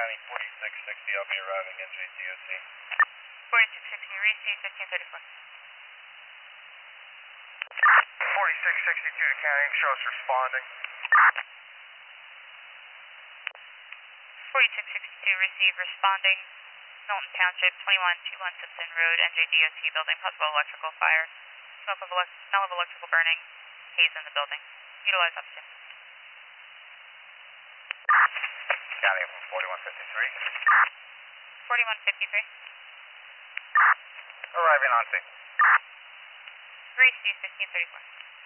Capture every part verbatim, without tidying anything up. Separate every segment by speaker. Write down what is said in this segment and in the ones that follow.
Speaker 1: County, forty-six sixty, I'll be arriving N J D O T.
Speaker 2: forty-six sixty, receive fifteen thirty-four.
Speaker 1: forty-six sixty-two to County, show us responding.
Speaker 2: forty-six sixty-two, receive responding. Milton Township, twenty-one twenty-one Simpson Road, N J D O T building, possible electrical fire. Smoke of elect smell of electrical burning, haze in the building. Utilize up to.
Speaker 1: County from forty-one fifty-three.
Speaker 2: forty-one fifty-three.
Speaker 1: Arriving on scene.
Speaker 2: Receive fifteen thirty-four.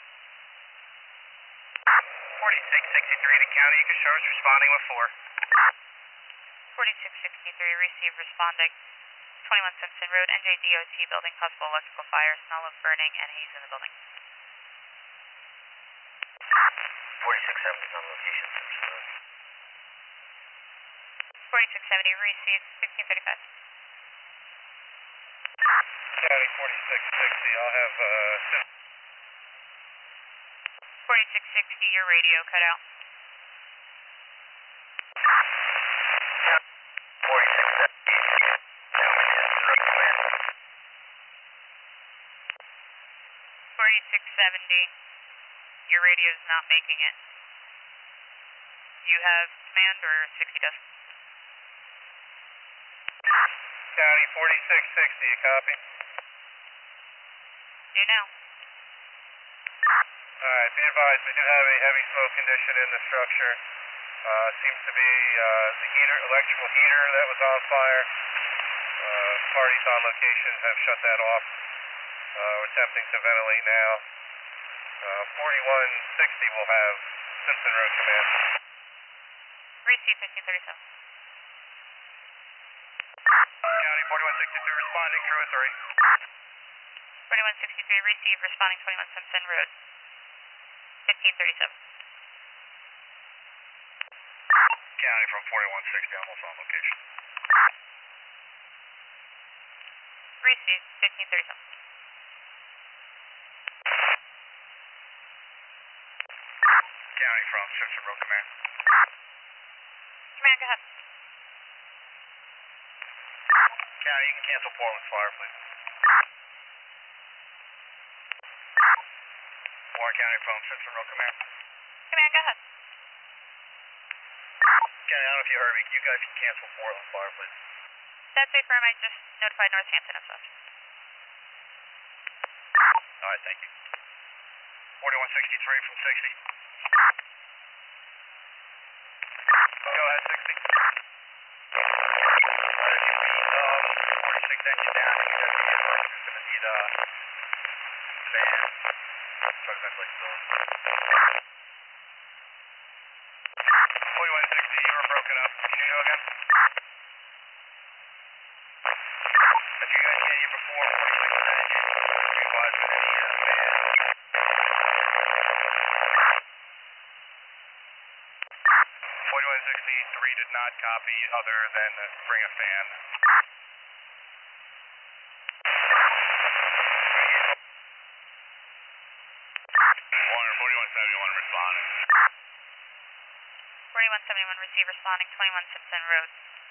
Speaker 1: forty-six sixty-three to County, you can show us responding with four.
Speaker 2: forty-six sixty-three, receive responding. twenty-one Simpson Road, N J D O T building, possible electrical fire, smell of burning and haze in the building.
Speaker 1: forty-six seventy on location, Simpson Road.
Speaker 2: forty-six seventy, receive fifteen thirty-five.
Speaker 1: County forty-six sixty, I'll have uh,
Speaker 2: forty-six sixty, your radio cut out.
Speaker 1: forty-six seventy,
Speaker 2: forty-six seventy, your radio's not making it. You have command or sixty does?
Speaker 1: County forty-six sixty, you copy?
Speaker 2: Do now.
Speaker 1: Alright, be advised, we do have a heavy smoke condition in the structure. Uh, seems to be uh, the heater, electrical heater that was on fire. Uh, parties on location have shut that off. Uh, we're attempting to ventilate now. Uh, forty-one sixty will have Simpson Road command.
Speaker 2: Receive fifteen thirty-seven.
Speaker 1: County forty-one sixty-two responding, crew of three.
Speaker 2: forty-one sixty-three, receive responding twenty-one Simpson Road. fifteen thirty-seven.
Speaker 1: County from forty-one sixty, almost on location.
Speaker 2: Receive fifteen thirty-seven.
Speaker 1: County from Simpson Road command.
Speaker 2: Command, go ahead.
Speaker 1: County, you can cancel Portland's fire, please. Warren County from Simpson Road command.
Speaker 2: Command, go ahead.
Speaker 1: County, I don't know if you heard me. You guys can cancel Portland fire, please.
Speaker 2: That's a firm. I just notified Northampton as such.
Speaker 1: Alright, thank you. forty-one sixty-three from sixty. Go ahead, sixty. Alright, if you need um, forty-six engine down, you can definitely you're going to need a fan. Truck ventilation door. forty-one sixty, you were broken up. Can you go again? As you guys can't hear before, forty-six engine. We advise we're going to need a fan. forty-one sixty-three did not copy other than bring a fan. Warner, forty-one seventy-one responding.
Speaker 2: forty-one seventy-one, receive responding twenty-one Simpson Road.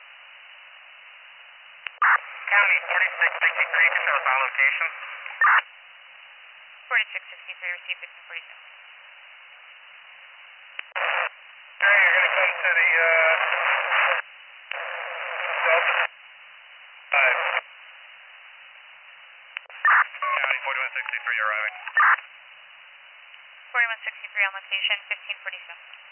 Speaker 1: County forty-six sixty-three, can show us on location.
Speaker 2: forty-six sixty-three, receive fifteen forty-seven.
Speaker 1: Okay, you're going to come to the, uh, Delta five. County forty-one sixty-three arriving.
Speaker 2: forty-one sixty-three on location, fifteen forty-seven.